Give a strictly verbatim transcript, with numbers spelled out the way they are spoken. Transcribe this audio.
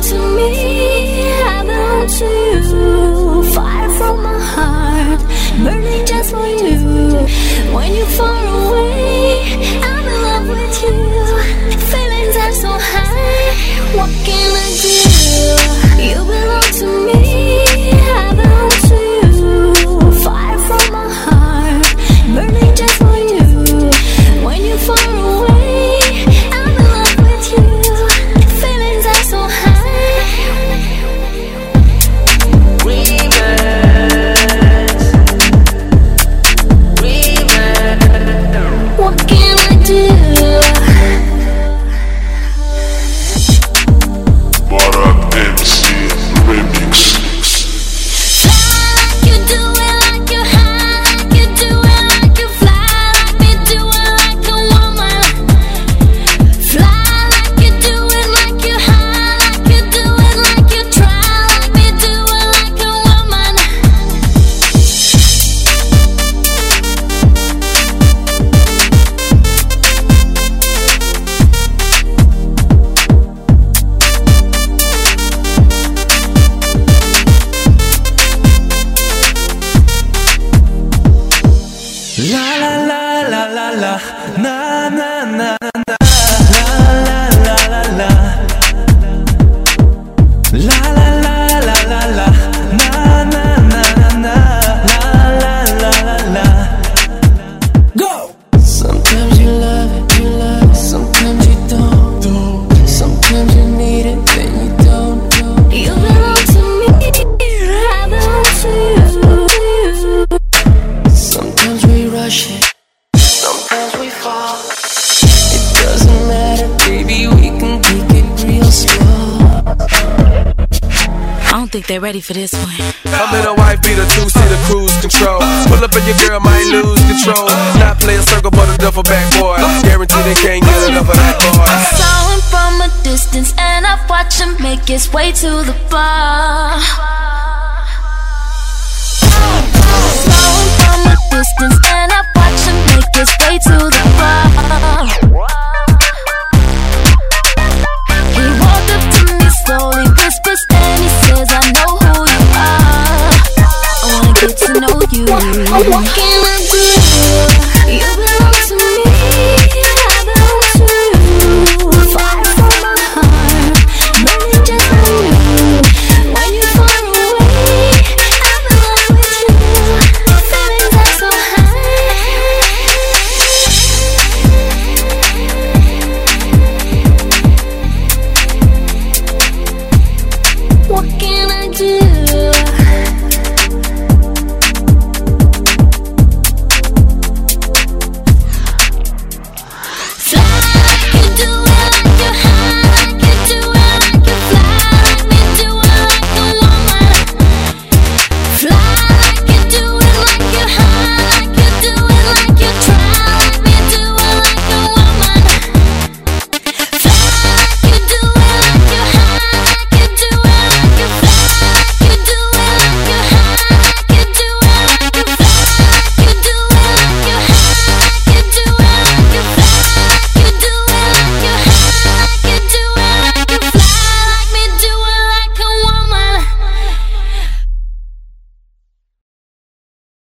to me, I belong to you. Fire from my heart, burning just for you. When you're far away, I'm in love with you. Feelings are so high, what can I do? You belong to me, I belong to you. Fire from my heart, burning just for you. When you're far away, I'm in love with you. Feelings are so high. Remix, remix. What can I do? Barak M C Remix. La la la la la la, na na na na, la la la la la, la la la la la la, na na na na, la la la la la. Go. Sometimes you love it, you love it. Sometimes you don't, don't. Sometimes you need it, then you don't, don't. You belong to me, I belong to you. Sometimes we rush it, sometimes we fall. It doesn't matter, baby, we can take it real slow. I don't think they're ready for this one. I'm in a white beater, two-seater cruise control. Pull up and your girl might lose control. Not play a circle, but a duffel bag boy. Guarantee they can't get enough of that boy. I saw him from a distance and I watched him make his way to the bar. Saw him from a distance and I watched him make his way to the bar. He walked up to me slowly, whispers and he says, I know who you are. I wanna get to know you.